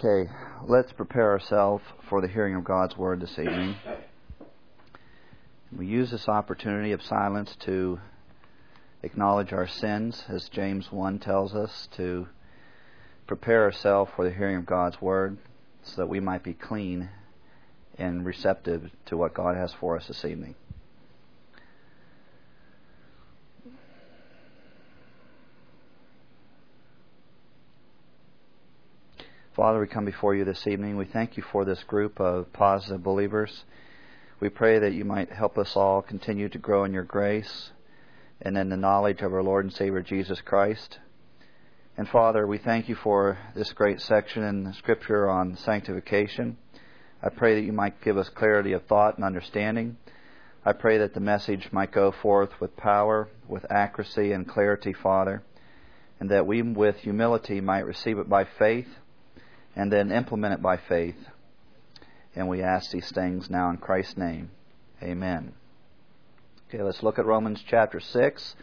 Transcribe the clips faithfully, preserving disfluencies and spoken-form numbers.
Okay, let's prepare ourselves for the hearing of God's Word this evening. We use this opportunity of silence to acknowledge our sins, as James one tells us, to prepare ourselves for the hearing of God's Word so that we might be clean and receptive to what God has for us this evening. Father, we come before you this evening. We thank you for this group of positive believers. We pray that you might help us all continue to grow in your grace and in the knowledge of our Lord and Savior Jesus Christ. And Father, we thank you for this great section in the Scripture on sanctification. I pray that you might give us clarity of thought and understanding. I pray that the message might go forth with power, with accuracy and clarity, Father, and that we with humility might receive it by faith and then implement it by faith. And we ask these things now in Christ's name. Amen. Okay, let's look at Romans chapter six.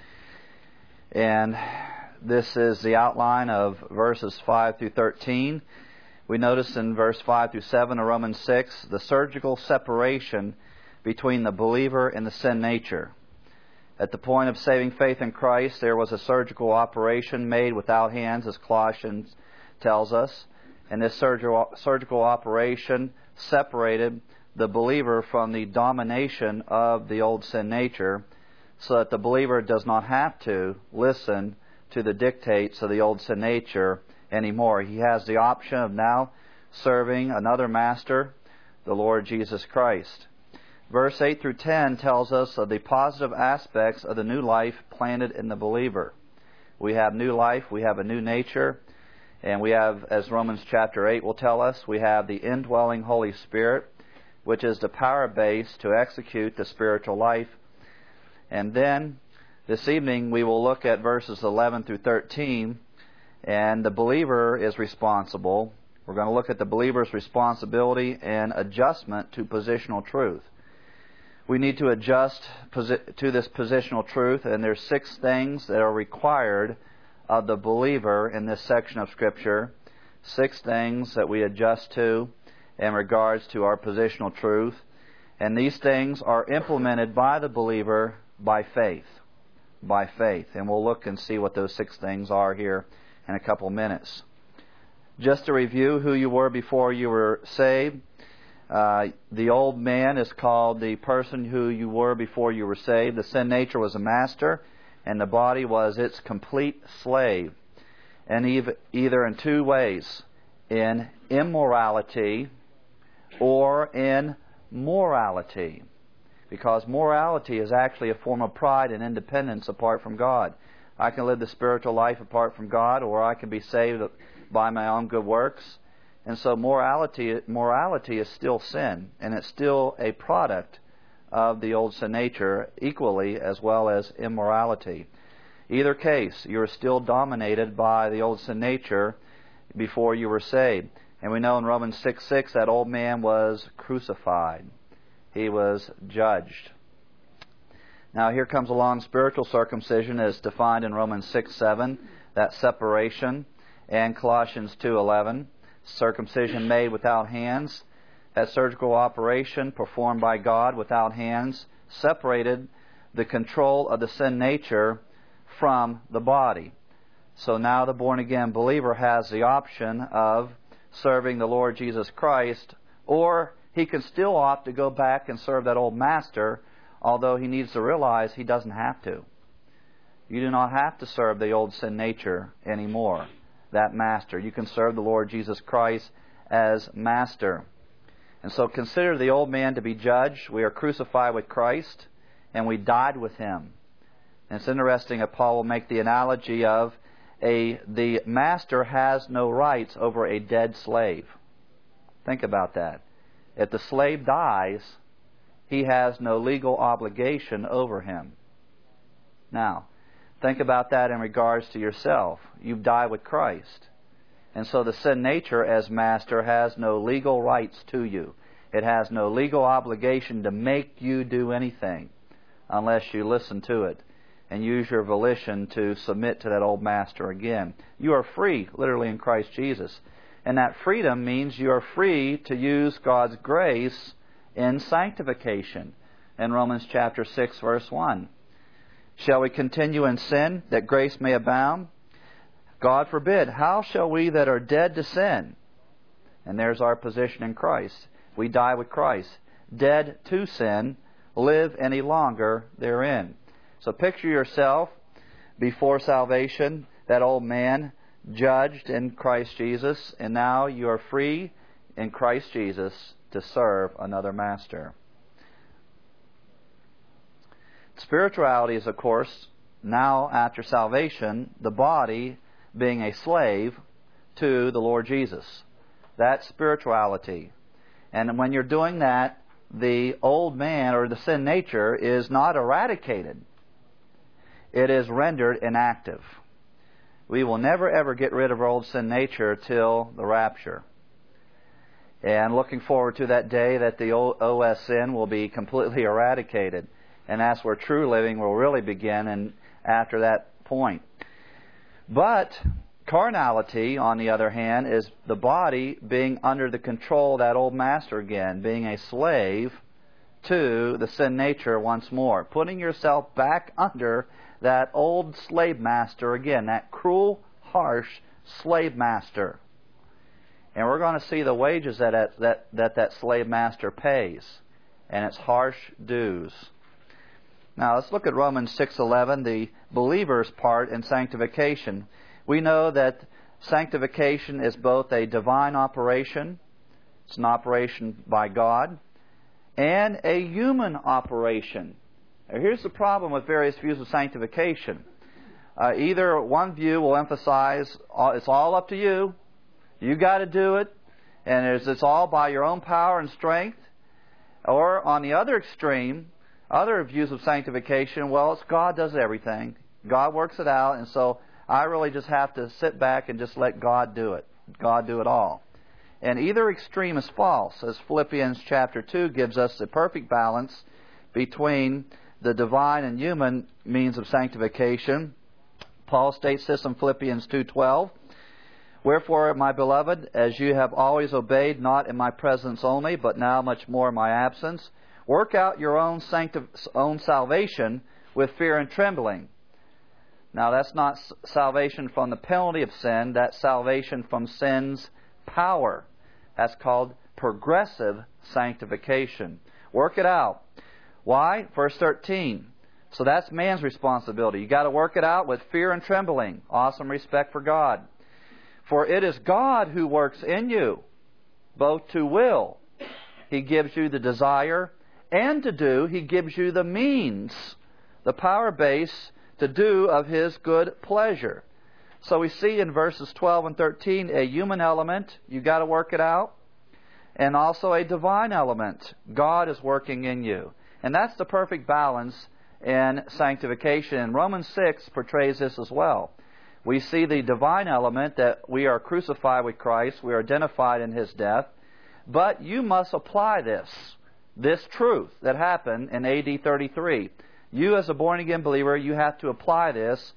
And this is the outline of verses five through thirteen. We notice in verse five through seven of Romans six the surgical separation between the believer and the sin nature. At the point of saving faith in Christ, there was a surgical operation made without hands, as Colossians tells us. And this surgical, surgical operation separated the believer from the domination of the old sin nature, so that the believer does not have to listen to the dictates of the old sin nature anymore. He has the option of now serving another master, the Lord Jesus Christ. Verse eight through ten tells us of the positive aspects of the new life planted in the believer. We have new life, we have a new nature, and we have, as Romans chapter eight will tell us, we have the indwelling Holy Spirit, which is the power base to execute the spiritual life. And then, this evening, we will look at verses eleven through thirteen, and the believer is responsible. We're going to look at the believer's responsibility and adjustment to positional truth. We need to adjust to this positional truth, and there's six things that are required of the believer in this section of Scripture. Six things that we adjust to in regards to our positional truth. And these things are implemented by the believer by faith. By faith. And we'll look and see what those six things are here in a couple minutes. Just to review who you were before you were saved. Uh, the old man is called the person who you were before you were saved. The sin nature was a master, and the body was its complete slave. And either in two ways, in immorality or in morality. Because morality is actually a form of pride and independence apart from God. I can live the spiritual life apart from God, or I can be saved by my own good works. And so morality, morality is still sin, and it's still a product of the old sin nature, equally as well as immorality. Either case, you're still dominated by the old sin nature before you were saved. And we know in Romans six six that old man was crucified. He was judged. Now here comes along spiritual circumcision as defined in Romans six seven, that separation, and Colossians two eleven, circumcision made without hands. That surgical operation performed by God without hands separated the control of the sin nature from the body. So now the born-again believer has the option of serving the Lord Jesus Christ, or he can still opt to go back and serve that old master, although he needs to realize he doesn't have to. You do not have to serve the old sin nature anymore, that master. You can serve the Lord Jesus Christ as master. And so consider the old man to be judged. We are crucified with Christ, and we died with Him. And it's interesting that Paul will make the analogy of a the master has no rights over a dead slave. Think about that. If the slave dies, he has no legal obligation over him. Now, think about that in regards to yourself. You've died with Christ. And so the sin nature as master has no legal rights to you. It has no legal obligation to make you do anything unless you listen to it and use your volition to submit to that old master again. You are free, literally, in Christ Jesus. And that freedom means you are free to use God's grace in sanctification. In Romans chapter six, verse one. Shall we continue in sin, that grace may abound? God forbid. How shall we that are dead to sin? And there's our position in Christ. We die with Christ. Dead to sin, live any longer therein. So picture yourself before salvation, that old man judged in Christ Jesus, and now you are free in Christ Jesus to serve another master. Spirituality is, of course, now after salvation, the body being a slave to the Lord Jesus. That's spirituality. And when you're doing that, the old man or the sin nature is not eradicated. It is rendered inactive. We will never ever get rid of our old sin nature till the rapture. And looking forward to that day that the old O S sin will be completely eradicated. And that's where true living will really begin, and after that point. But carnality, on the other hand, is the body being under the control of that old master again, being a slave to the sin nature once more, putting yourself back under that old slave master again, that cruel, harsh slave master. And we're going to see the wages that that that, that slave master pays, and its harsh dues. Now let's look at Romans six eleven, the believer's part in sanctification. We know that sanctification is both a divine operation, it's an operation by God, and a human operation. Now, here's the problem with various views of sanctification. Uh, either one view will emphasize uh, it's all up to you, you got to do it, and it's, it's all by your own power and strength. Or on the other extreme, other views of sanctification, well, it's God does everything. God works it out, and so I really just have to sit back and just let God do it. God do it all. And either extreme is false, as Philippians chapter two gives us the perfect balance between the divine and human means of sanctification. Paul states this in Philippians two twelve. Wherefore, my beloved, as you have always obeyed, not in my presence only, but now much more in my absence, work out your own sancti- own salvation with fear and trembling. Now, that's not salvation from the penalty of sin. That's salvation from sin's power. That's called progressive sanctification. Work it out. Why? Verse thirteen. So that's man's responsibility. You've got to work it out with fear and trembling. Awesome respect for God. For it is God who works in you, both to will. He gives you the desire, and to do, He gives you the means, the power base to do of His good pleasure. So we see in verses twelve and thirteen a human element, you've got to work it out, and also a divine element. God is working in you. And that's the perfect balance in sanctification. And Romans six portrays this as well. We see the divine element that we are crucified with Christ, we are identified in His death, but you must apply this, this truth that happened in A D thirty-three. You as a born-again believer, you have to apply this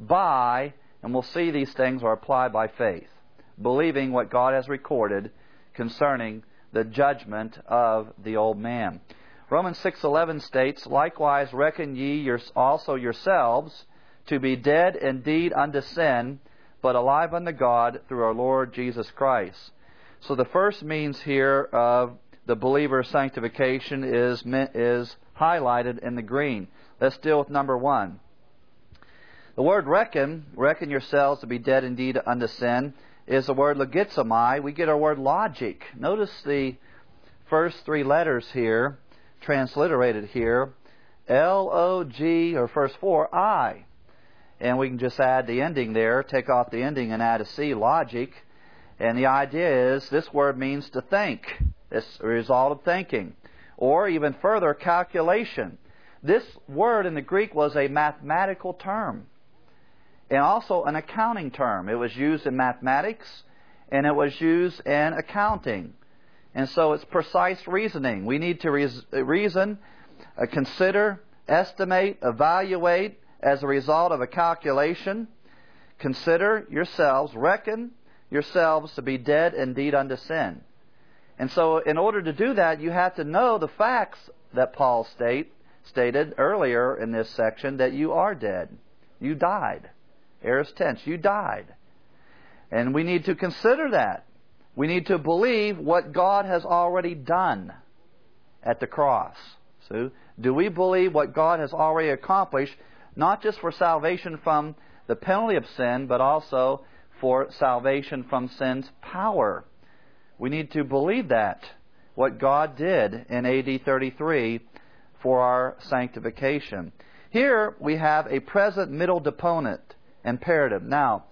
by, and we'll see these things are applied by faith, believing what God has recorded concerning the judgment of the old man. Romans six eleven states, likewise reckon ye your, also yourselves to be dead indeed unto sin, but alive unto God through our Lord Jesus Christ. So the first means here of the believer's sanctification is, is highlighted in the green. Let's deal with number one. The word reckon, reckon yourselves to be dead indeed unto sin, is the word logizomai. We get our word logic. Notice the first three letters here, transliterated here, L O G, or first four, I. And we can just add the ending there, take off the ending and add a C, logic. And the idea is this word means to think. It's a result of thinking. Or even further, calculation. This word in the Greek was a mathematical term. And also an accounting term. It was used in mathematics and it was used in accounting. And so it's precise reasoning. We need to reason, uh, consider, estimate, evaluate as a result of a calculation. Consider yourselves, reckon yourselves to be dead indeed unto sin. And so in order to do that, you have to know the facts that Paul state, stated earlier in this section, that you are dead. You died. Aorist tense, you died. And we need to consider that. We need to believe what God has already done at the cross. So, do we believe what God has already accomplished, not just for salvation from the penalty of sin, but also for salvation from sin's power? We need to believe that, what God did in A D thirty-three for our sanctification. Here we have a present middle deponent imperative. Now,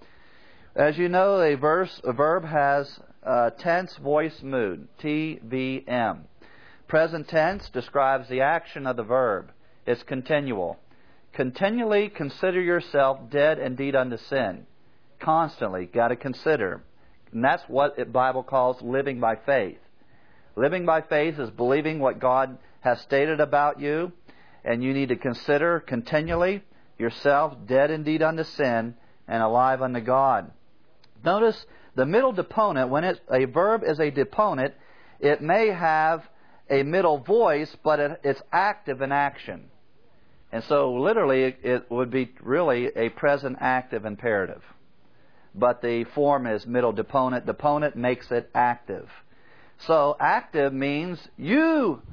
as you know, a verse, a verb has a tense, voice, mood, T V M. Present tense describes the action of the verb. It's continual. Continually consider yourself dead indeed unto sin. Constantly, got to consider. And that's what the Bible calls living by faith. Living by faith is believing what God has stated about you, and you need to consider continually yourself dead indeed unto sin and alive unto God. Notice the middle deponent, when it, a verb is a deponent, it may have a middle voice, but it, it's active in action. And so literally it, it would be really a present active imperative. But the form is middle deponent. Deponent makes it active. So active means you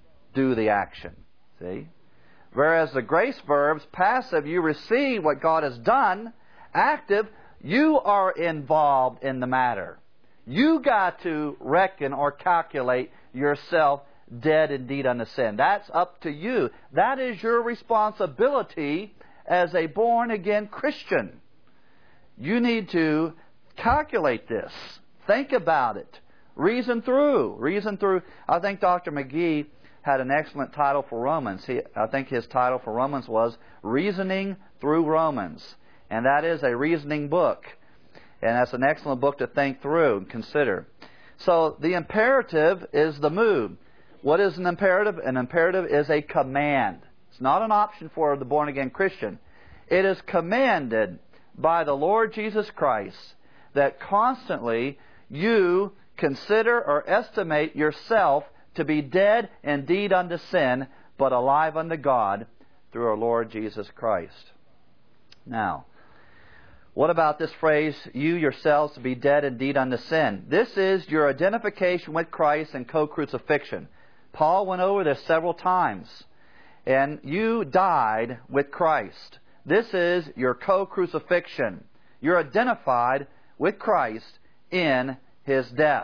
do the action. See? Whereas the grace verbs, passive, you receive what God has done. Active, you are involved in the matter. You got to reckon or calculate yourself dead indeed unto sin. That's up to you. That is your responsibility as a born-again Christian. You need to calculate this. Think about it. Reason through. Reason through. I think Doctor McGee had an excellent title for Romans. He, I think his title for Romans was Reasoning Through Romans. And that is a reasoning book. And that's an excellent book to think through and consider. So the imperative is the mood. What is an imperative? An imperative is a command. It's not an option for the born-again Christian. It is commanded by the Lord Jesus Christ that constantly you consider or estimate yourself to be dead indeed unto sin, but alive unto God through our Lord Jesus Christ. Now, what about this phrase, you yourselves to be dead indeed unto sin? This is your identification with Christ and co-crucifixion. Paul went over this several times. And you died with Christ. This is your co-crucifixion. You're identified with Christ in His death.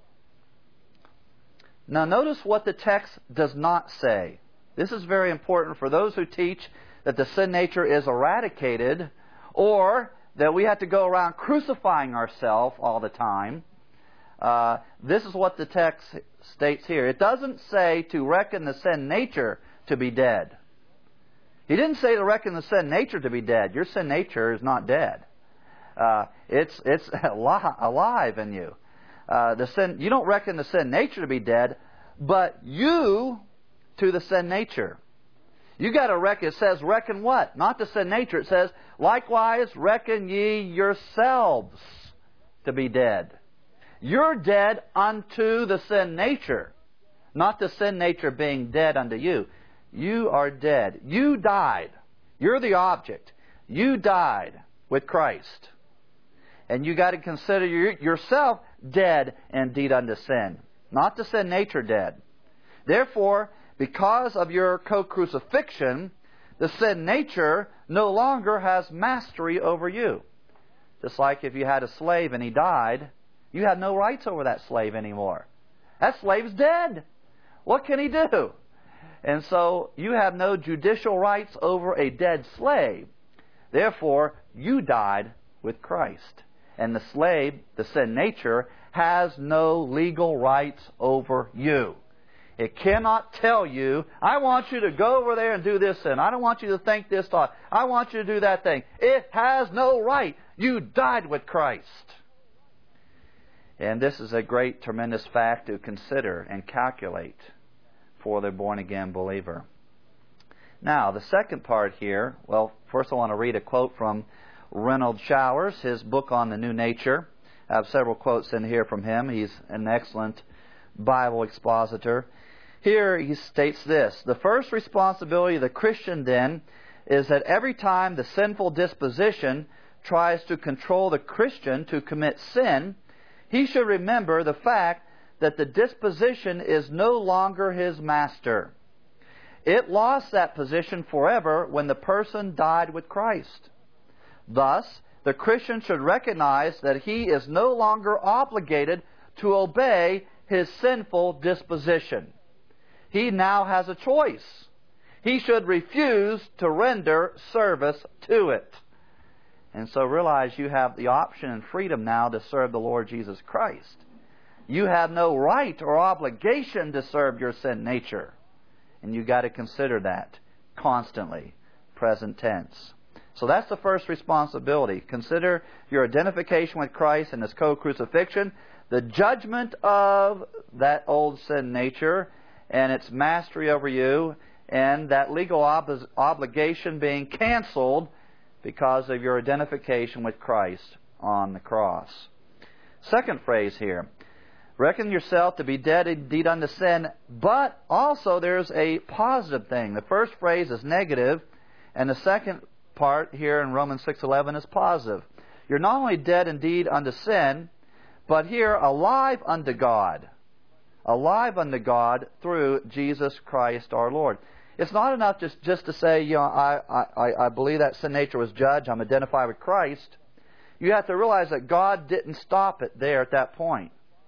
Now notice what the text does not say. This is very important for those who teach that the sin nature is eradicated, or that we have to go around crucifying ourselves all the time. Uh, this is what the text states here. It doesn't say to reckon the sin nature to be dead. He didn't say to reckon the sin nature to be dead. Your sin nature is not dead. Uh, it's it's alive in you. Uh, the sin you don't reckon the sin nature to be dead, but you to the sin nature. You got to reckon. It says reckon what? Not the sin nature. It says likewise reckon ye yourselves to be dead. You're dead unto the sin nature, not the sin nature being dead unto you. You are dead. You died. You're the object. You died with Christ. And you got to consider yourself dead indeed unto sin, not the sin nature dead. Therefore, because of your co-crucifixion, the sin nature no longer has mastery over you. Just like if you had a slave and he died, you have no rights over that slave anymore. That slave's dead. What can he do? And so you have no judicial rights over a dead slave. Therefore, you died with Christ. And the slave, the sin nature, has no legal rights over you. It cannot tell you, I want you to go over there and do this sin. I don't want you to think this thought. I want you to do that thing. It has no right. You died with Christ. And this is a great, tremendous fact to consider and calculate for the born-again believer. Now, the second part here, well, first I want to read a quote from Reynold Showers, his book on the new nature. I have several quotes in here from him. He's an excellent Bible expositor. Here he states this: the first responsibility of the Christian, then, is that every time the sinful disposition tries to control the Christian to commit sin, he should remember the fact that the disposition is no longer his master. It lost that position forever when the person died with Christ. Thus, the Christian should recognize that he is no longer obligated to obey his sinful disposition. He now has a choice. He should refuse to render service to it. And so realize you have the option and freedom now to serve the Lord Jesus Christ. You have no right or obligation to serve your sin nature. And you've got to consider that constantly, present tense. So that's the first responsibility. Consider your identification with Christ and His co-crucifixion, the judgment of that old sin nature and its mastery over you, and that legal ob- obligation being canceled because of your identification with Christ on the cross. Second phrase here: reckon yourself to be dead indeed unto sin, but also there's a positive thing. The first phrase is negative, and the second part here in Romans six eleven is positive. You're not only dead indeed unto sin, but here alive unto God. Alive unto God through Jesus Christ our Lord. It's not enough just, just to say, you know, I, I, I believe that sin nature was judged, I'm identified with Christ. You have to realize that God didn't stop it there at that point.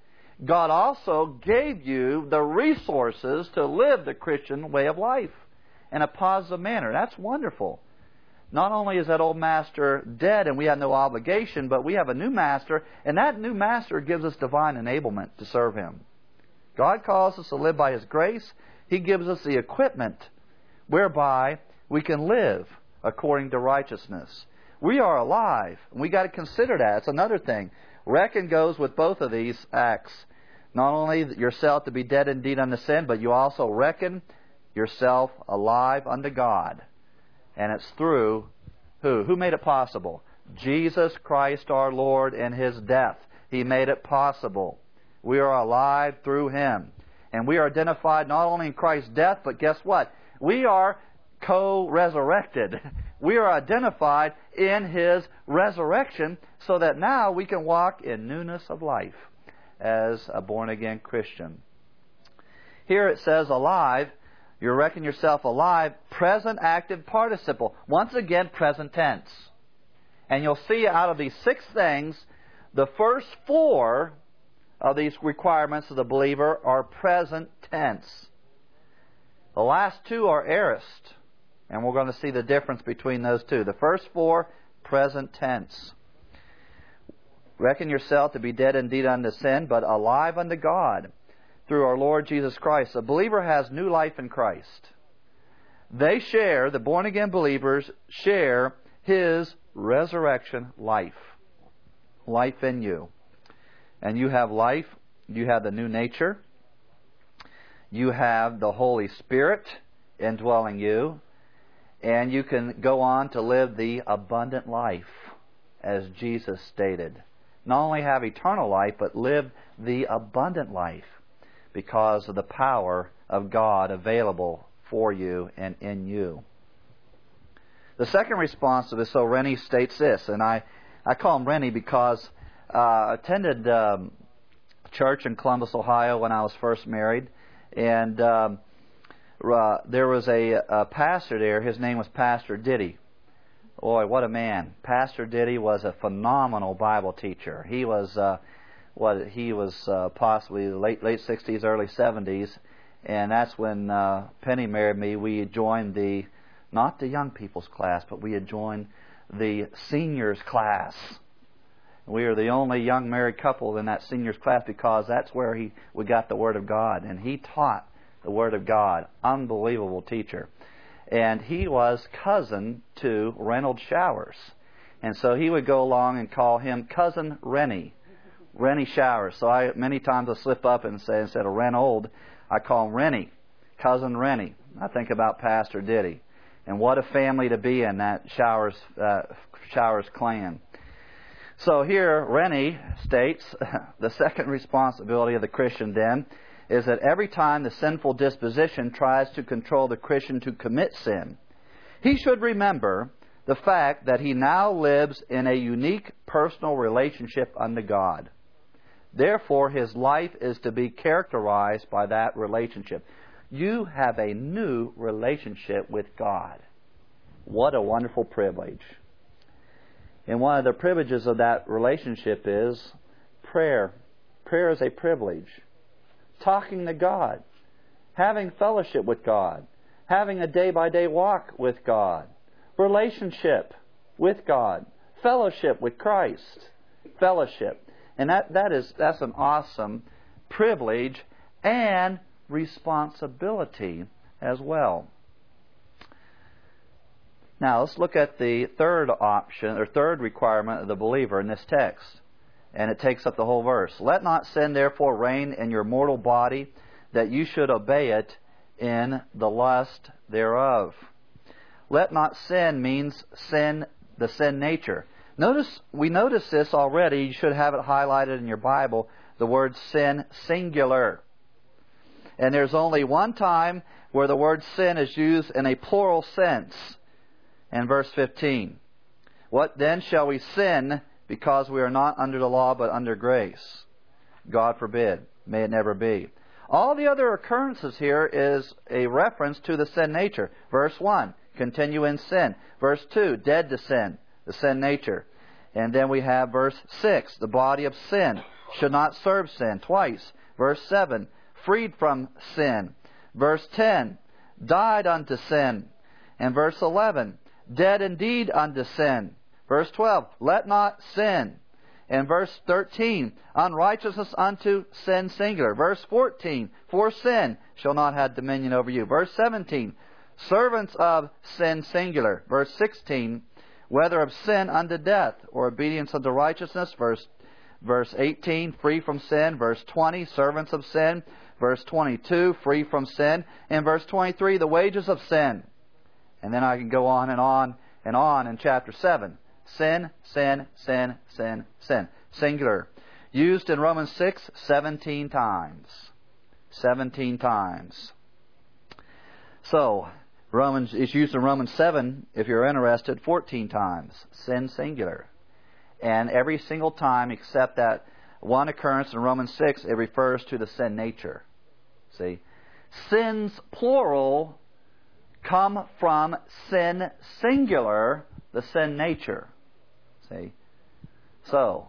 God also gave you the resources to live the Christian way of life in a positive manner. That's wonderful. Not only is that old master dead and we have no obligation, but we have a new master, and that new master gives us divine enablement to serve Him. God calls us to live by His grace. He gives us the equipment whereby we can live according to righteousness. We are alive, and we got to consider that. It's another thing. Reckon goes with both of these acts. Not only yourself to be dead indeed unto sin, but you also reckon yourself alive unto God. And it's through who? Who made it possible? Jesus Christ our Lord and His death. He made it possible. We are alive through Him. And we are identified not only in Christ's death, but guess what? We are co-resurrected. We are identified in His resurrection so that now we can walk in newness of life as a born-again Christian. Here it says alive. You reckon yourself alive, present active participle. Once again, present tense. And you'll see out of these six things, the first four of these requirements of the believer are present tense. The last two are aorist, and we're going to see the difference between those two. The first four, present tense. Reckon yourself to be dead indeed unto sin, but alive unto God through our Lord Jesus Christ. The believer has new life in Christ. They share, the born-again believers share His resurrection life. Life in you. And you have life. You have the new nature. You have the Holy Spirit indwelling you. And you can go on to live the abundant life, as Jesus stated. Not only have eternal life, but live the abundant life, because of the power of God available for you and in you. The second response to this, so Rennie states this, and I, I call him Rennie because uh, I attended um, church in Columbus, Ohio when I was first married, and um, uh, there was a, a pastor there. His name was Pastor Diddy. Boy, what a man. Pastor Diddy was a phenomenal Bible teacher. He was... Uh, What he was uh, possibly late late sixties, early seventies, and that's when uh, Penny married me. We had joined the not the young people's class, but we had joined the seniors class. We were the only young married couple in that seniors class because that's where he we got the Word of God, and he taught the Word of God. Unbelievable teacher, and he was cousin to Reynolds Showers, and so he would go along and call him Cousin Rennie. Rennie Showers. So I many times I slip up and say, instead of Reynold, I call him Rennie, Cousin Rennie. I think about Pastor Diddy, and what a family to be in, that Showers uh, Showers clan. So here, Rennie states, the second responsibility of the Christian then is that every time the sinful disposition tries to control the Christian to commit sin, he should remember the fact that he now lives in a unique personal relationship unto God. Therefore, his life is to be characterized by that relationship. You have a new relationship with God. What a wonderful privilege. And one of the privileges of that relationship is prayer. Prayer is a privilege. Talking to God. Having fellowship with God. Having a day-by-day walk with God. Relationship with God. Fellowship with Christ. Fellowship. And that, that is that's an awesome privilege and responsibility as well. Now let's look at the third option, or third requirement of the believer in this text. And it takes up the whole verse. Let not sin therefore reign in your mortal body, that you should obey it in the lust thereof. Let not sin means sin, the sin nature. Notice, we notice this already. You should have it highlighted in your Bible, the word sin singular. And there's only one time where the word sin is used in a plural sense. In verse fifteen. What then shall we sin because we are not under the law but under grace? God forbid. May it never be. All the other occurrences here is a reference to the sin nature. Verse one, continue in sin. Verse two, dead to sin, the sin nature. And then we have verse six, the body of sin, should not serve sin, twice. Verse seven, freed from sin. Verse ten, died unto sin. And verse eleven, dead indeed unto sin. Verse twelve, let not sin. And verse thirteen, unrighteousness unto sin singular. Verse fourteen, for sin shall not have dominion over you. Verse seventeen, servants of sin singular. Verse sixteen, whether of sin unto death or obedience unto righteousness. Verse, verse eighteen, free from sin. Verse twenty, servants of sin. Verse twenty-two, free from sin. And verse twenty-three, the wages of sin. And then I can go on and on and on in chapter seven. Sin, sin, sin, sin, sin. Singular. Used in Romans six, seventeen times. seventeen times. So, Romans is used in Romans seven, if you're interested, fourteen times. Sin singular. And every single time except that one occurrence in Romans six, it refers to the sin nature. See? Sins, plural, come from sin singular, the sin nature. See? So,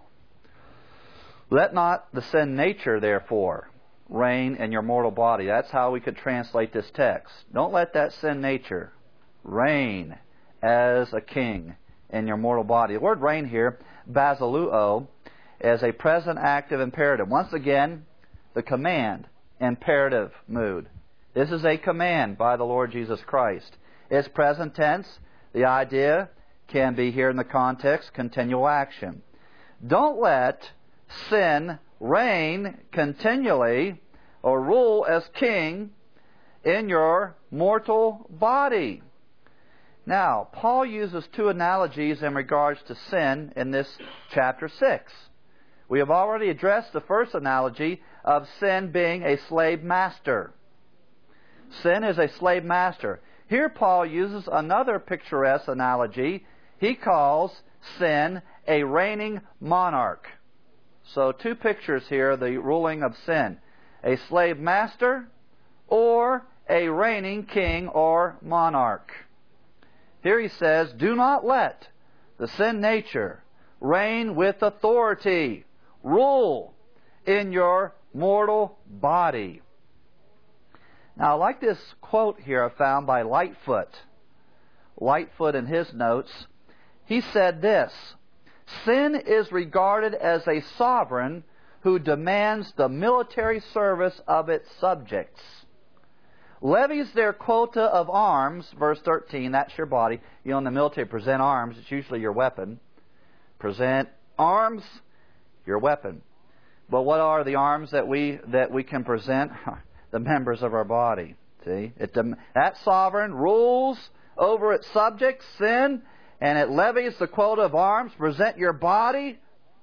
let not the sin nature, therefore, reign in your mortal body. That's how we could translate this text. Don't let that sin nature reign as a king in your mortal body. The word reign here, basiluo, is a present active imperative. Once again, the command, imperative mood. This is a command by the Lord Jesus Christ. It's present tense. The idea can be here in the context, continual action. Don't let sin reign continually or rule as king in your mortal body. Now, Paul uses two analogies in regards to sin in this chapter six. We have already addressed the first analogy of sin being a slave master. Sin is a slave master. Here Paul uses another picturesque analogy. He calls sin a reigning monarch. So two pictures here, the ruling of sin. A slave master or a reigning king or monarch. Here he says, do not let the sin nature reign with authority, rule in your mortal body. Now, I like this quote here I found by Lightfoot. Lightfoot in his notes, he said this, sin is regarded as a sovereign who demands the military service of its subjects, levies their quota of arms, verse thirteen, that's your body. You know, in the military, present arms, it's usually your weapon. Present arms, your weapon. But what are the arms that we that we can present? The members of our body. See, it, that sovereign rules over its subjects, sin, and it levies the quota of arms. Present your body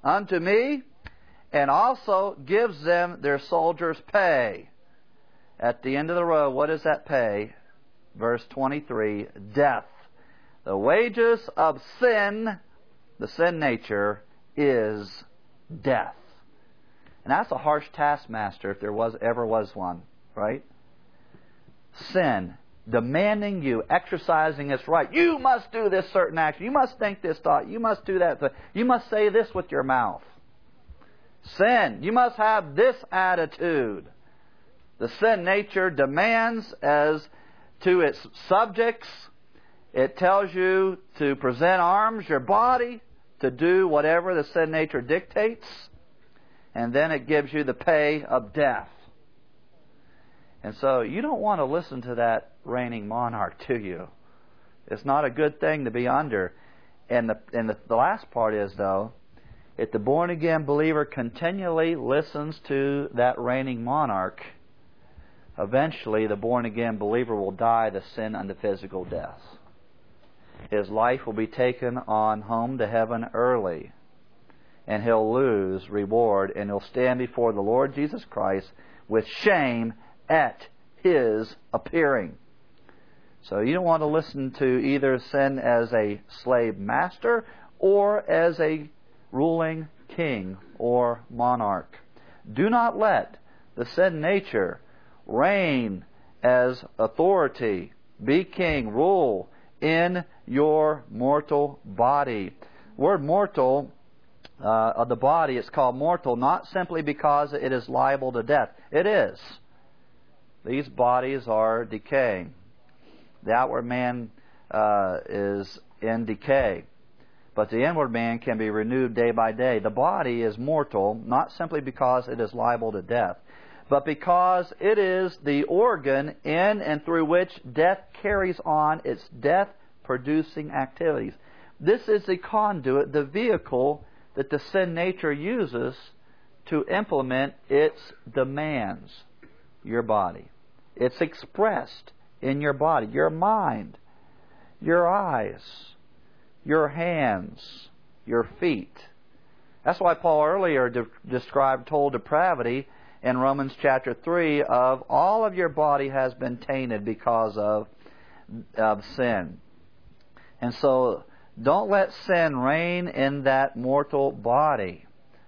unto me, and also gives them their soldiers' pay. At the end of the row, what is that pay? Verse twenty-three, death. The wages of sin, the sin nature, is death. And that's a harsh taskmaster if there was ever was one, right? Sin, demanding you, exercising its right. You must do this certain action. You must think this thought. You must do that. You must say this with your mouth. Sin, you must have this attitude. The sin nature demands as to its subjects. It tells you to present arms, your body, to do whatever the sin nature dictates. And then it gives you the pay of death. And so you don't want to listen to that reigning monarch, do you? It's not a good thing to be under. And the, and the, the last part is, though, if the born-again believer continually listens to that reigning monarch, eventually the born-again believer will die the sin unto physical death. His life will be taken on home to heaven early, and he'll lose reward, and he'll stand before the Lord Jesus Christ with shame at His appearing. So you don't want to listen to either sin as a slave master or as a ruling king or monarch. Do not let the sin nature reign as authority, be king, rule in your mortal body. Word mortal, uh, of the body, it's called mortal not simply because it is liable to death. It is. These bodies are decaying. The outward man uh, is in decay, but the inward man can be renewed day by day. The body is mortal not simply because it is liable to death, but because it is the organ in and through which death carries on its death-producing activities. This is the conduit, the vehicle that the sin nature uses to implement its demands. Your body. It's expressed in your body, your mind, your eyes, your hands, your feet. That's why Paul earlier de- described total depravity in Romans chapter three of all of your body has been tainted because of, of sin. And so don't let sin reign in that mortal body,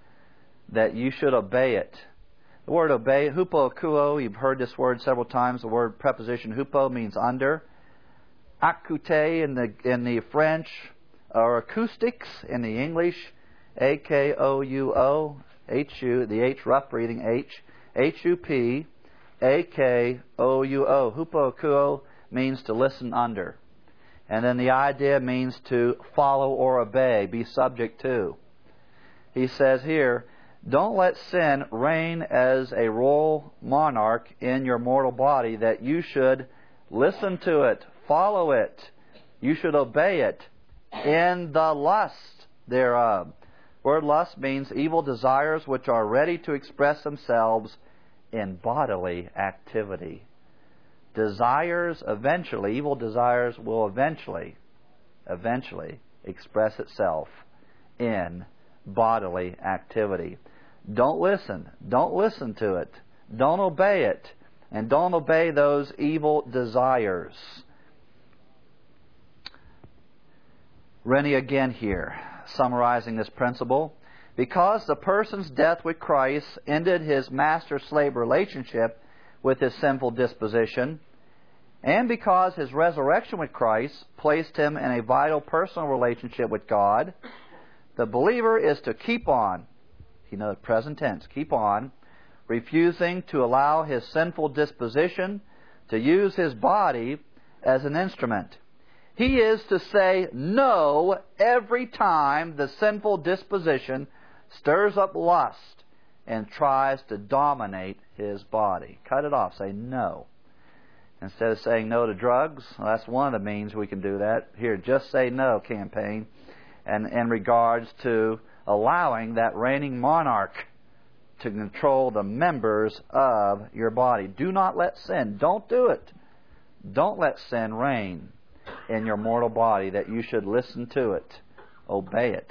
that you should obey it. The word obey, hupokuo, you've heard this word several times. The word preposition hupo means under. Akute in the in the French, or acoustics in the English. A K O U O, H U, the H rough reading H, H U P, A K O U O. Hupokuo means to listen under. And then the idea means to follow or obey, be subject to. He says here, don't let sin reign as a royal monarch in your mortal body, that you should listen to it, follow it, you should obey it in the lust thereof. Word lust means evil desires which are ready to express themselves in bodily activity. Desires eventually, evil desires will eventually, eventually express itself in bodily activity. Don't listen. Don't listen to it. Don't obey it. And don't obey those evil desires. Rennie again here, summarizing this principle. Because the person's death with Christ ended his master-slave relationship with his sinful disposition, and because his resurrection with Christ placed him in a vital personal relationship with God, the believer is to keep on, you know, present tense, keep on, refusing to allow his sinful disposition to use his body as an instrument. He is to say no every time the sinful disposition stirs up lust and tries to dominate his body. Cut it off. Say no. Instead of saying no to drugs, well, that's one of the means we can do that. Here, Just Say No campaign, and in regards to allowing that reigning monarch to control the members of your body. Do not let sin, don't do it. Don't let sin reign in your mortal body, that you should listen to it, obey it,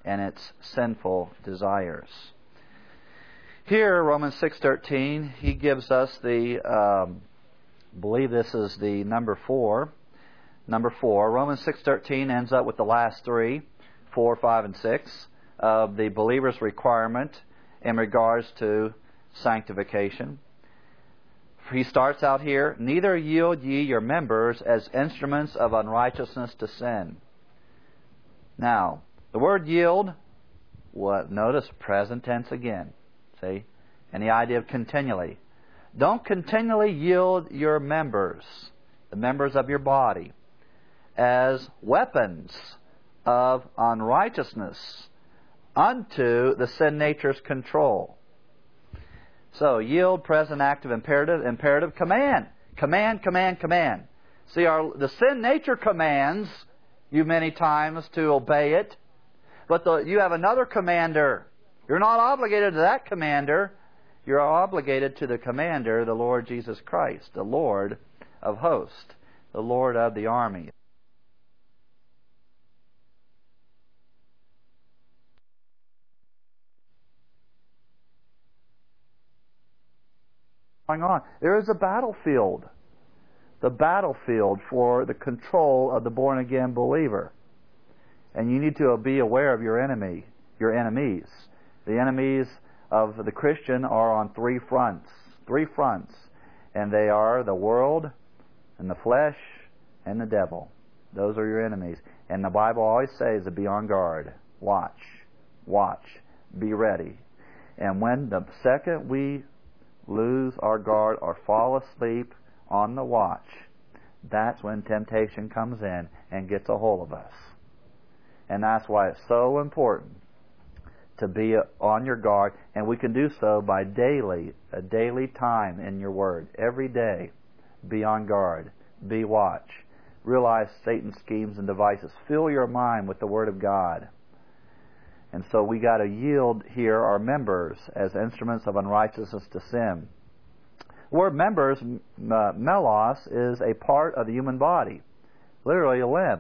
and its sinful desires. Here, Romans six thirteen, he gives us the, um, I believe this is the number four. Number four. Romans six thirteen ends up with the last three, four, five, and six, of the believer's requirement in regards to sanctification. He starts out here, neither yield ye your members as instruments of unrighteousness to sin. Now, the word yield, what? Notice present tense again. See? And the idea of continually. Don't continually yield your members, the members of your body, as weapons of unrighteousness unto the sin nature's control. So, yield, present, active, imperative, imperative, command. Command, command, command. See, our, the sin nature commands you many times to obey it, but the, you have another commander. You're not obligated to that commander. You're obligated to the commander, the Lord Jesus Christ, the Lord of hosts, the Lord of the army. Going on. There is a battlefield. The battlefield for the control of the born-again believer. And you need to be aware of your enemy, your enemies. The enemies of the Christian are on three fronts. Three fronts. And they are the world, and the flesh, and the devil. Those are your enemies. And the Bible always says to be on guard. Watch. Watch. Be ready. And when the second we lose our guard or fall asleep on the watch, that's when temptation comes in and gets a hold of us. And that's why it's so important to be on your guard, and we can do so by daily, a daily time in your Word. Every day, be on guard, be watch. Realize Satan's schemes and devices. Fill your mind with the Word of God. And so we got to yield here our members as instruments of unrighteousness to sin. The word members, uh, melos, is a part of the human body. Literally a limb.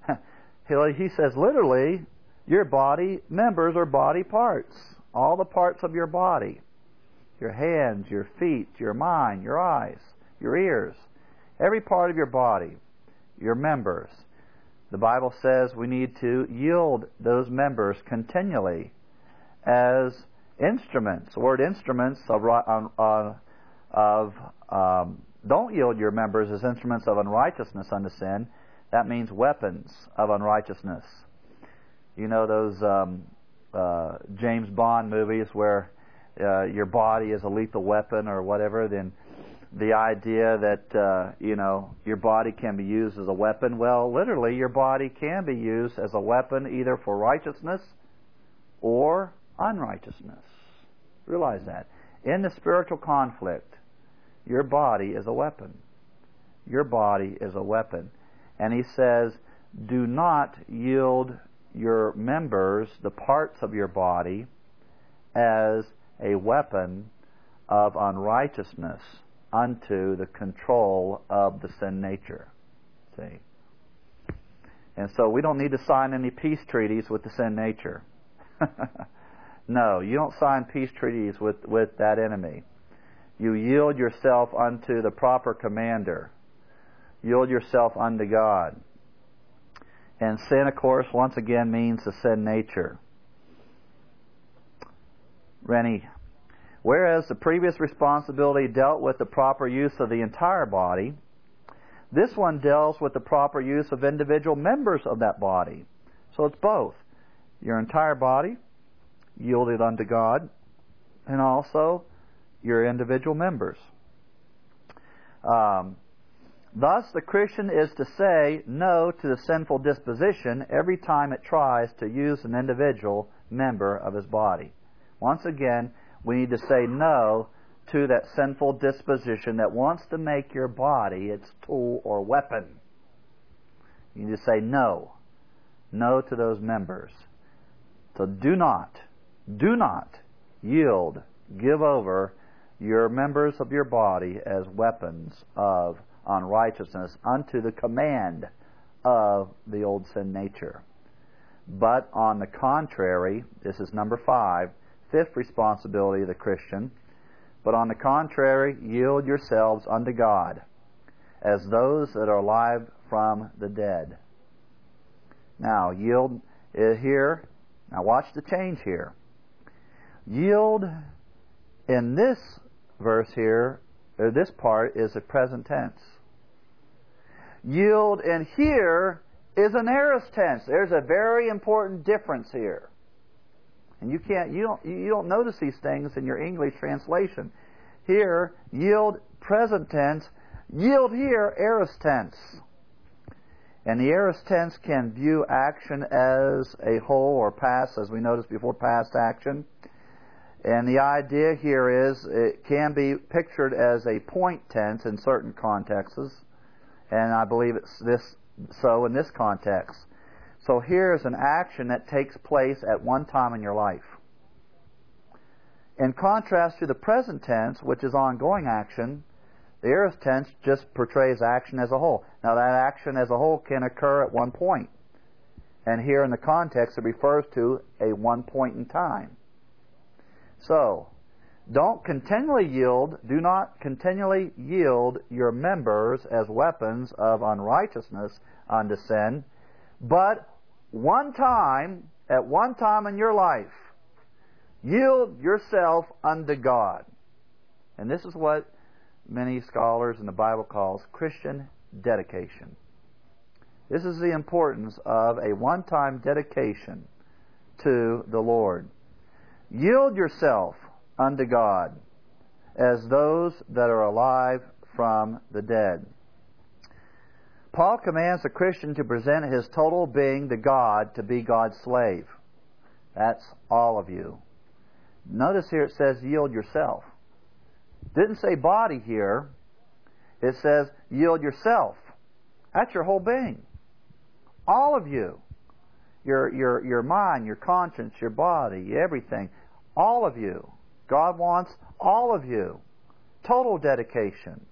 He says literally, your body members are body parts. All the parts of your body. Your hands, your feet, your mind, your eyes, your ears. Every part of your body. Your members. The Bible says we need to yield those members continually as instruments. The word instruments of, uh, of um, don't yield your members as instruments of unrighteousness unto sin. That means weapons of unrighteousness. You know those um, uh, James Bond movies where uh, your body is a lethal weapon or whatever, then the idea that, uh, you know, your body can be used as a weapon. Well, literally, your body can be used as a weapon either for righteousness or unrighteousness. Realize that. In the spiritual conflict, your body is a weapon. Your body is a weapon. And he says, do not yield your members, the parts of your body, as a weapon of unrighteousness unto the control of the sin nature. See? And so we don't need to sign any peace treaties with the sin nature. No, you don't sign peace treaties with, with that enemy. You yield yourself unto the proper commander. Yield yourself unto God. And sin, of course, once again means the sin nature. Rennie, whereas the previous responsibility dealt with the proper use of the entire body, this one deals with the proper use of individual members of that body. So it's both. Your entire body, yielded unto God, and also your individual members. Um, thus, the Christian is to say no to the sinful disposition every time it tries to use an individual member of his body. Once again, we need to say no to that sinful disposition that wants to make your body its tool or weapon. You need to say no. No to those members. So do not, do not yield, give over your members of your body as weapons of unrighteousness unto the command of the old sin nature. But on the contrary, this is number five, fifth responsibility of the Christian, but on the contrary, yield yourselves unto God, as those that are alive from the dead. Now, yield here, now watch the change here. Yield in this verse here, or this part, is a present tense. Yield in here is an aorist tense. There's a very important difference here. And you can't, you don't, you don't notice these things in your English translation. Here, yield present tense. Yield here, aorist tense. And the aorist tense can view action as a whole or past, as we noticed before, past action. And the idea here is it can be pictured as a point tense in certain contexts. And I believe it's this so in this context. So here's an action that takes place at one time in your life. In contrast to the present tense, which is ongoing action, the aorist tense just portrays action as a whole. Now that action as a whole can occur at one point. And here in the context it refers to a one point in time. So, don't continually yield, do not continually yield your members as weapons of unrighteousness unto sin, but one time, at one time in your life, yield yourself unto God. And this is what many scholars in the Bible calls Christian dedication. This is the importance of a one-time dedication to the Lord. Yield yourself unto God as those that are alive from the dead. Paul commands the Christian to present his total being to God, to be God's slave. That's all of you. Notice here it says yield yourself. Didn't say body here. It says yield yourself. That's your whole being. All of you. Your, your, your mind, your conscience, your body, everything. All of you. God wants all of you. Total dedication.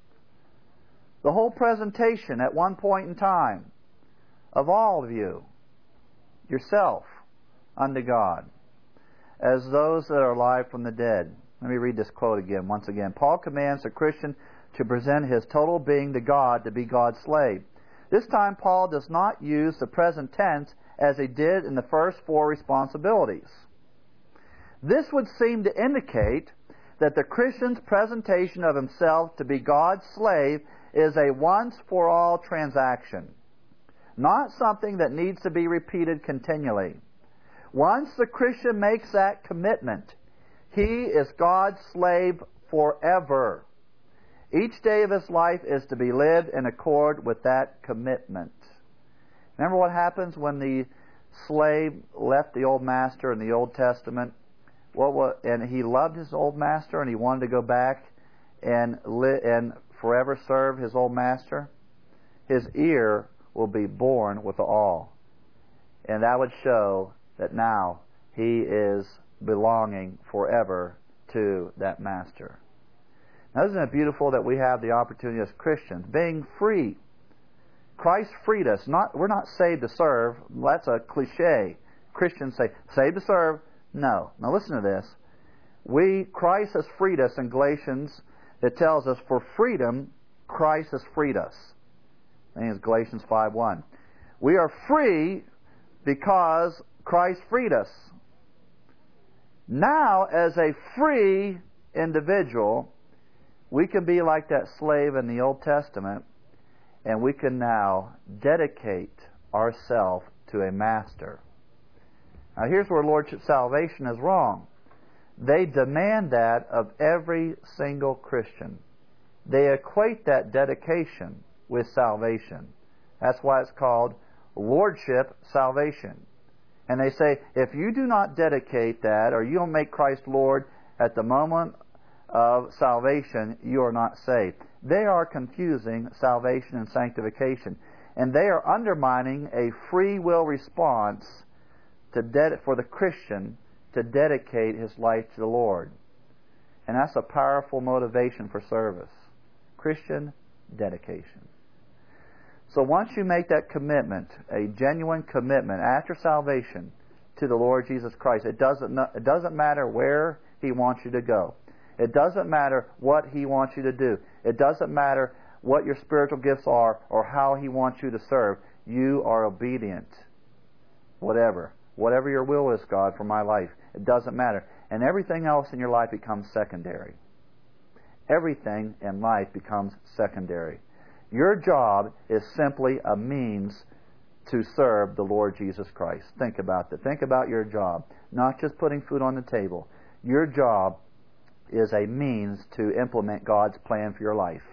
The whole presentation at one point in time of all of you, yourself, unto God, as those that are alive from the dead. Let me read this quote again, once again. Paul commands the Christian to present his total being to God, to be God's slave. This time Paul does not use the present tense as he did in the first four responsibilities. This would seem to indicate that the Christian's presentation of himself to be God's slave is a once-for-all transaction, not something that needs to be repeated continually. Once the Christian makes that commitment, he is God's slave forever. Each day of his life is to be lived in accord with that commitment. Remember what happens when the slave left the old master in the Old Testament? What was, and he loved his old master and he wanted to go back and li- and forever serve his old master? His ear will be born with awe. And that would show that now he is belonging forever to that master. Now, isn't it beautiful that we have the opportunity as Christians, being free? Christ freed us. Not, we're not saved to serve. That's a cliche. Christians say, saved to serve. No. Now listen to this. We, Christ has freed us in Galatians. It tells us, for freedom, Christ has freed us. I think it's Galatians five one. We are free because Christ freed us. Now, as a free individual, we can be like that slave in the Old Testament, and we can now dedicate ourselves to a master. Now here's where Lordship salvation is wrong. They demand that of every single Christian. They equate that dedication with salvation. That's why it's called Lordship salvation. And they say, if you do not dedicate that, or you don't make Christ Lord at the moment of salvation, you are not saved. They are confusing salvation and sanctification. And they are undermining a free will response to ded- for the Christian to dedicate his life to the Lord. And that's a powerful motivation for service. Christian dedication. So once you make that commitment, a genuine commitment after salvation to the Lord Jesus Christ, it doesn't, it doesn't matter where He wants you to go. It doesn't matter what He wants you to do. It doesn't matter what your spiritual gifts are or how He wants you to serve. You are obedient. Whatever. Whatever your will is, God, for my life. It doesn't matter. And everything else in your life becomes secondary. Everything in life becomes secondary. Your job is simply a means to serve the Lord Jesus Christ. Think about that. Think about your job. Not just putting food on the table. Your job is a means to implement God's plan for your life.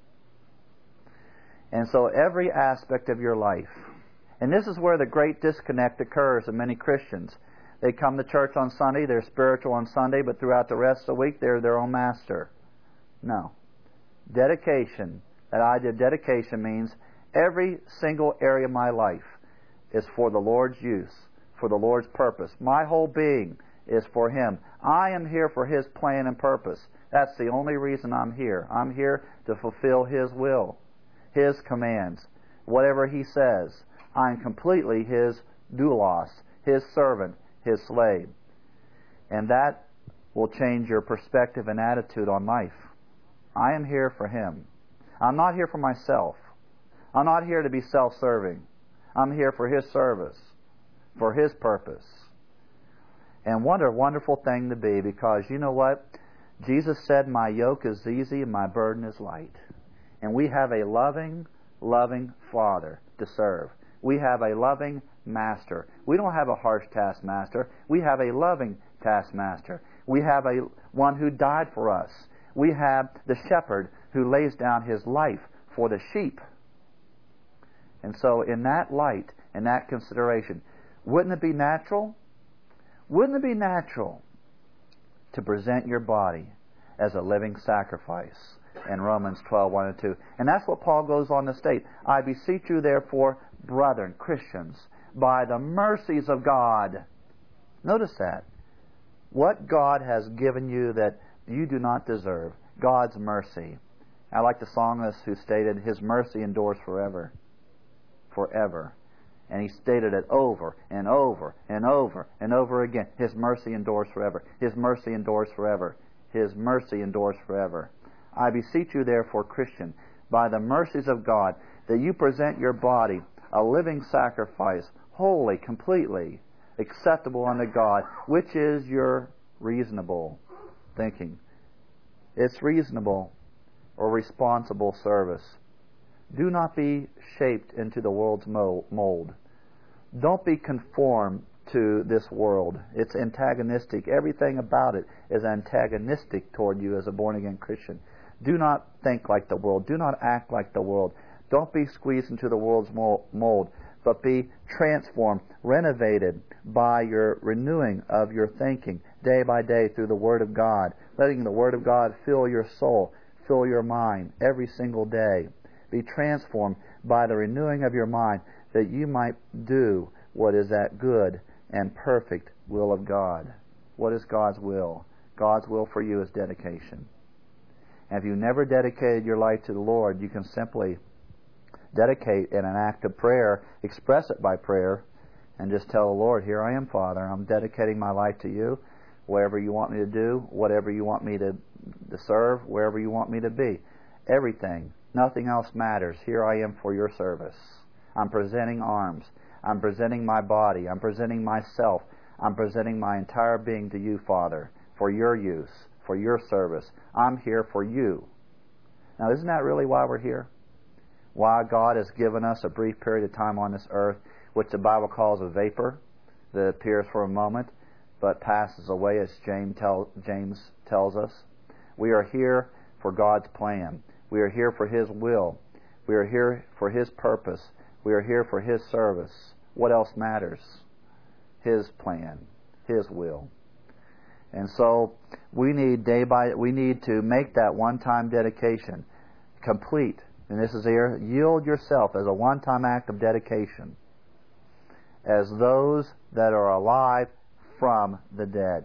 And so every aspect of your life, and this is where the great disconnect occurs in many Christians. They come to church on Sunday, they're spiritual on Sunday, but throughout the rest of the week they're their own master. No. Dedication, that idea of dedication means every single area of my life is for the Lord's use, for the Lord's purpose. My whole being is for Him. I am here for His plan and purpose. That's the only reason I'm here. I'm here to fulfill His will, His commands. Whatever He says, I'm completely His doulos, His servant, His slave. And that will change your perspective and attitude on life. I am here for Him. I'm not here for myself. I'm not here to be self-serving. I'm here for His service, for His purpose. And what a wonderful thing to be, because you know what? Jesus said, my yoke is easy and my burden is light. And we have a loving, loving Father to serve. We have a loving Master. We don't have a harsh taskmaster. We have a loving taskmaster. We have a one who died for us. We have the shepherd who lays down his life for the sheep. And so in that light, in that consideration, wouldn't it be natural? Wouldn't it be natural to present your body as a living sacrifice in Romans twelve, one and two? And that's what Paul goes on to state. I beseech you therefore, brethren, Christians, by the mercies of God. Notice that. What God has given you that you do not deserve. God's mercy. I like the psalmist who stated, His mercy endures forever. Forever. And he stated it over and over and over and over again. His mercy endures forever. His mercy endures forever. His mercy endures forever. I beseech you therefore, Christian, by the mercies of God, that you present your body a living sacrifice, holy, completely acceptable unto God, which is your reasonable thinking. It's reasonable or responsible service. Do not be shaped into the world's mold. Don't be conformed to this world. It's antagonistic. Everything about it is antagonistic toward you as a born-again Christian. Do not think like the world. Do not act like the world. Don't be squeezed into the world's mold, but be transformed, renovated by your renewing of your thinking day by day through the Word of God, letting the Word of God fill your soul, fill your mind every single day. Be transformed by the renewing of your mind, that you might do what is that good and perfect will of God. What is God's will? God's will for you is dedication. And if you never dedicated your life to the Lord, you can simply dedicate in an act of prayer, express it by prayer, and just tell the Lord, here I am, Father, I'm dedicating my life to you, whatever you want me to do, whatever you want me to, to serve, wherever you want me to be. Everything, nothing else matters. Here I am for your service. I'm presenting arms. I'm presenting my body. I'm presenting myself. I'm presenting my entire being to you, Father, for your use, for your service. I'm here for you. Now, isn't that really why we're here? Why God has given us a brief period of time on this earth, which the Bible calls a vapor, that appears for a moment, but passes away, as James, tell, James tells us. We are here for God's plan. We are here for His will. We are here for His purpose. We are here for His service. What else matters? His plan, His will. And so we need day by we need to make that one-time dedication complete. And this is here, yield yourself as a one-time act of dedication, as those that are alive from the dead.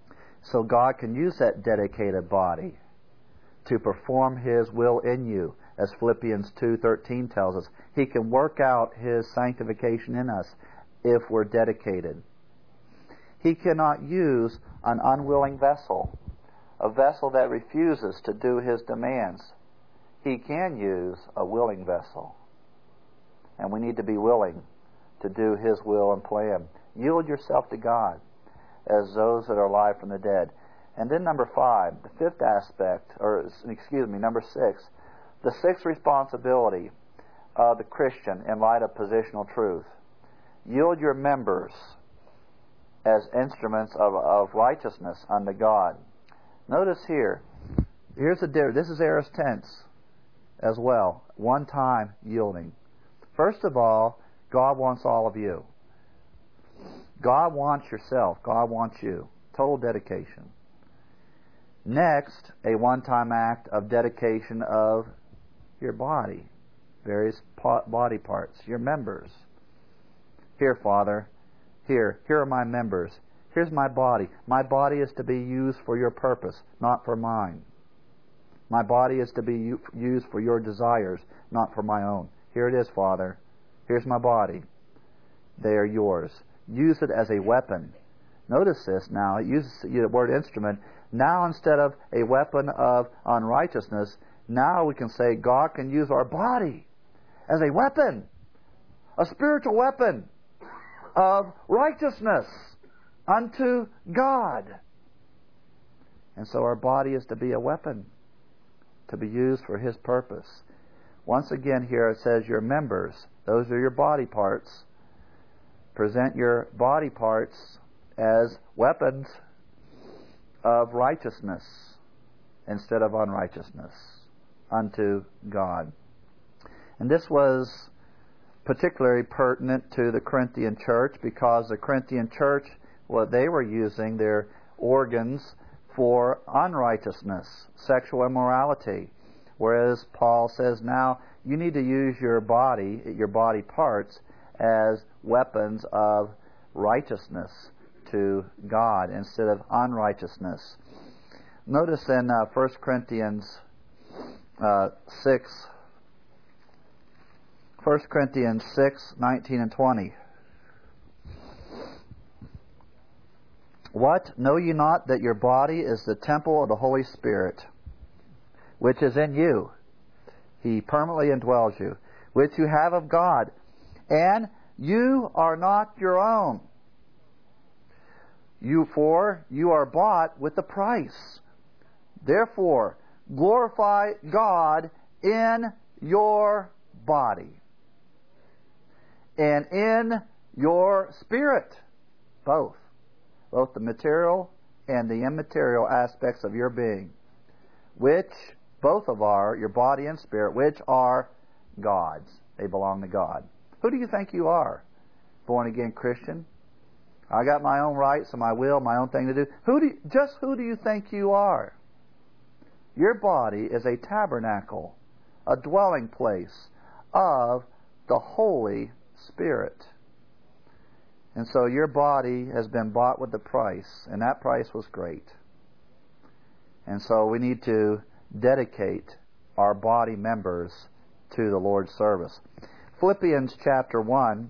So God can use that dedicated body to perform His will in you, as Philippians two thirteen tells us. He can work out His sanctification in us if we're dedicated. He cannot use an unwilling vessel, a vessel that refuses to do His demands. He can use a willing vessel. And we need to be willing to do His will and plan. Yield yourself to God as those that are alive from the dead. And then number five, the fifth aspect, or excuse me, number six, the sixth responsibility of the Christian in light of positional truth. Yield your members as instruments of, of righteousness unto God. Notice here, here's a difference. This is aorist tense as well. One time yielding. First of all, God wants all of you. God wants yourself. God wants you. Total dedication. Next, a one-time act of dedication of your body, various body parts, your members. Here, Father, here, here are my members. Here's my body. My body is to be used for your purpose, not for mine. My body is to be used for your desires, not for my own. Here it is, Father. Here's my body. They are yours. Use it as a weapon. Notice this now. It uses the word instrument. Now, instead of a weapon of unrighteousness, now we can say God can use our body as a weapon, a spiritual weapon of righteousness unto God. And so our body is to be a weapon, to be used for His purpose. Once again here it says your members, those are your body parts. Present your body parts as weapons of righteousness instead of unrighteousness unto God. And this was particularly pertinent to the Corinthian church because the Corinthian church, well, they were using their organs for unrighteousness, sexual immorality. Whereas Paul says now you need to use your body, your body parts, as weapons of righteousness to God instead of unrighteousness. Notice in uh, First Corinthians uh, six, First Corinthians six, nineteen and twenty. What? Know ye not that your body is the temple of the Holy Spirit, which is in you? He permanently indwells you, which you have of God, and you are not your own. You for you are bought with a price. Therefore, glorify God in your body and in your spirit, both, both the material and the immaterial aspects of your being, which both of our, your body and spirit, which are God's. They belong to God. Who do you think you are? Born again Christian? I got my own rights and my will, my own thing to do. Who do you, just who do you think you are? Your body is a tabernacle, a dwelling place of the Holy Spirit. And so your body has been bought with a price, and that price was great. And so we need to dedicate our body members to the Lord's service. Philippians chapter one,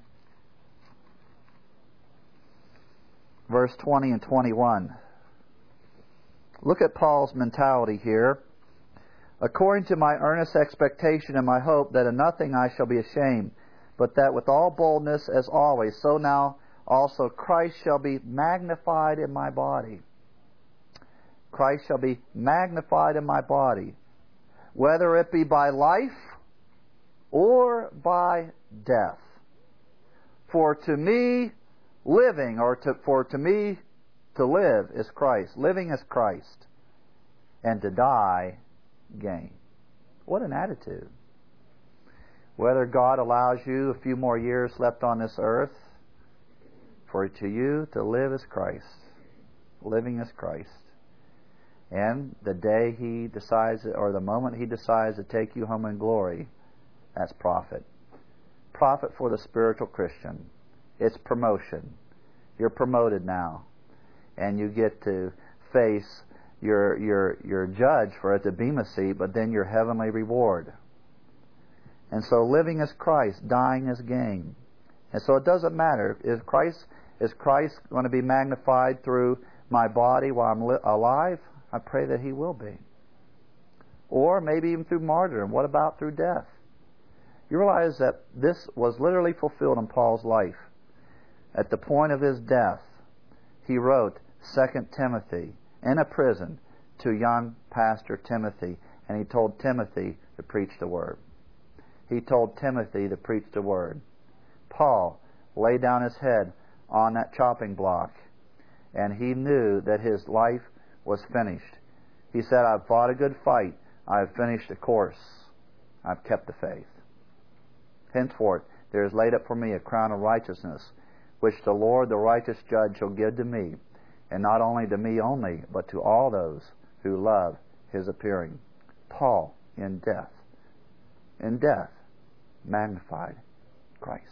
verse twenty and twenty-one. Look at Paul's mentality here. According to my earnest expectation and my hope that in nothing I shall be ashamed, but that with all boldness as always, so now also Christ shall be magnified in my body. Christ shall be magnified in my body, whether it be by life or by death. For to me living, or to, for to me to live is Christ. Living is Christ. And to die, gain. What an attitude. Whether God allows you a few more years left on this earth, for to you to live is Christ. Living is Christ. And the day He decides, or the moment He decides to take you home in glory, that's profit. Profit for the spiritual Christian. It's promotion. You're promoted now. And you get to face your your your judge for at the Bema seat, but then your heavenly reward. And so living is Christ, dying is gain. And so it doesn't matter. Is Christ, is Christ going to be magnified through my body while I'm li- alive? I pray that He will be. Or maybe even through martyrdom. What about through death? You realize that this was literally fulfilled in Paul's life. At the point of his death, he wrote Second Timothy in a prison to young pastor Timothy, and he told Timothy to preach the Word. He told Timothy to preach the Word. Paul laid down his head on that chopping block, and he knew that his life was finished. He said, I've fought a good fight. I've finished the course. I've kept the faith. Henceforth, there is laid up for me a crown of righteousness, which the Lord, the righteous judge, shall give to me, and not only to me only, but to all those who love His appearing. Paul, in death, in death, magnified Christ.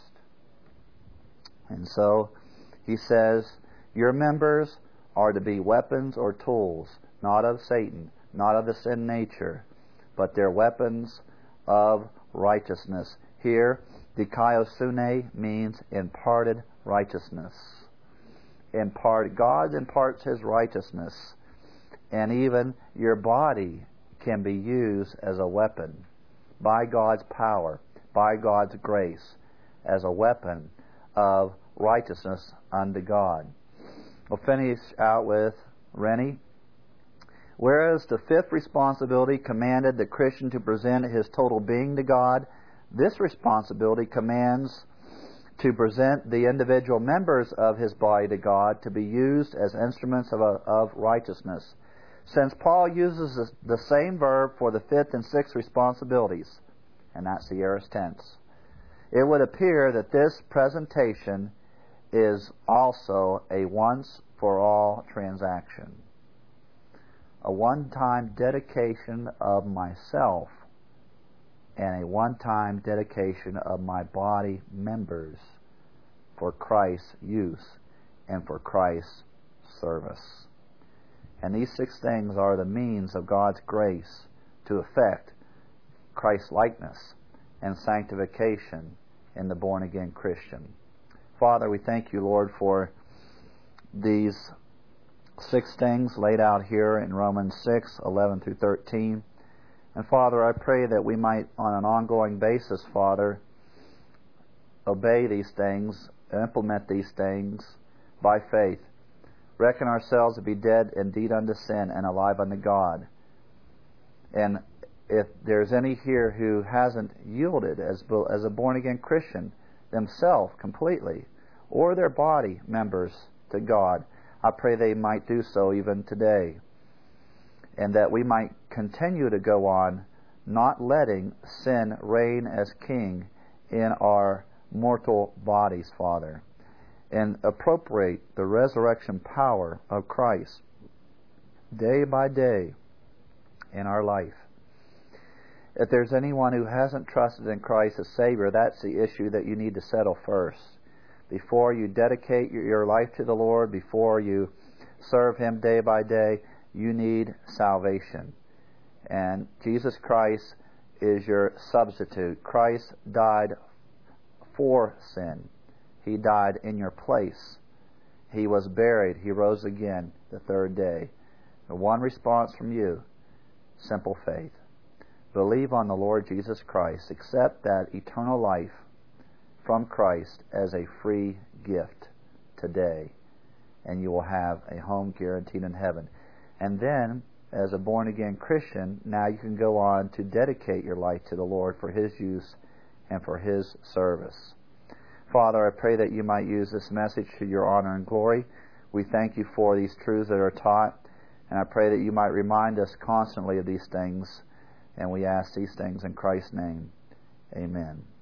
And so, he says, your members are to be weapons or tools, not of Satan, not of the sin nature, but they're weapons of righteousness. Here, dikaiosune means imparted righteousness. Impart, God imparts His righteousness, and even your body can be used as a weapon by God's power, by God's grace, as a weapon of righteousness unto God. We'll finish out with Rennie. Whereas the fifth responsibility commanded the Christian to present his total being to God, this responsibility commands to present the individual members of his body to God to be used as instruments of, a, of righteousness. Since Paul uses the same verb for the fifth and sixth responsibilities, and that's the aorist tense, it would appear that this presentation is also a once-for-all transaction. A one-time dedication of myself and a one-time dedication of my body members for Christ's use and for Christ's service. And these six things are the means of God's grace to effect Christ's likeness and sanctification in the born-again Christian. Father, we thank you, Lord, for these six things laid out here in Romans six, eleven through thirteen. And Father, I pray that we might, on an ongoing basis, Father, obey these things, implement these things by faith. Reckon ourselves to be dead indeed unto sin and alive unto God. And if there's any here who hasn't yielded as, as a born-again Christian themselves completely, or their body members to God, I pray they might do so even today, and that we might continue to go on, not letting sin reign as king in our mortal bodies, Father, and appropriate the resurrection power of Christ day by day in our life. If there's anyone who hasn't trusted in Christ as Savior, that's the issue that you need to settle first. Before you dedicate your life to the Lord, before you serve Him day by day, you need salvation. And Jesus Christ is your substitute. Christ died for sin. He died in your place. He was buried. He rose again the third day. The one response from you, simple faith. Believe on the Lord Jesus Christ. Accept that eternal life from Christ as a free gift today, and you will have a home guaranteed in heaven. And then, as a born-again Christian, now you can go on to dedicate your life to the Lord for His use and for His service. Father, I pray that you might use this message to your honor and glory. We thank you for these truths that are taught, and I pray that you might remind us constantly of these things, and we ask these things in Christ's name. Amen.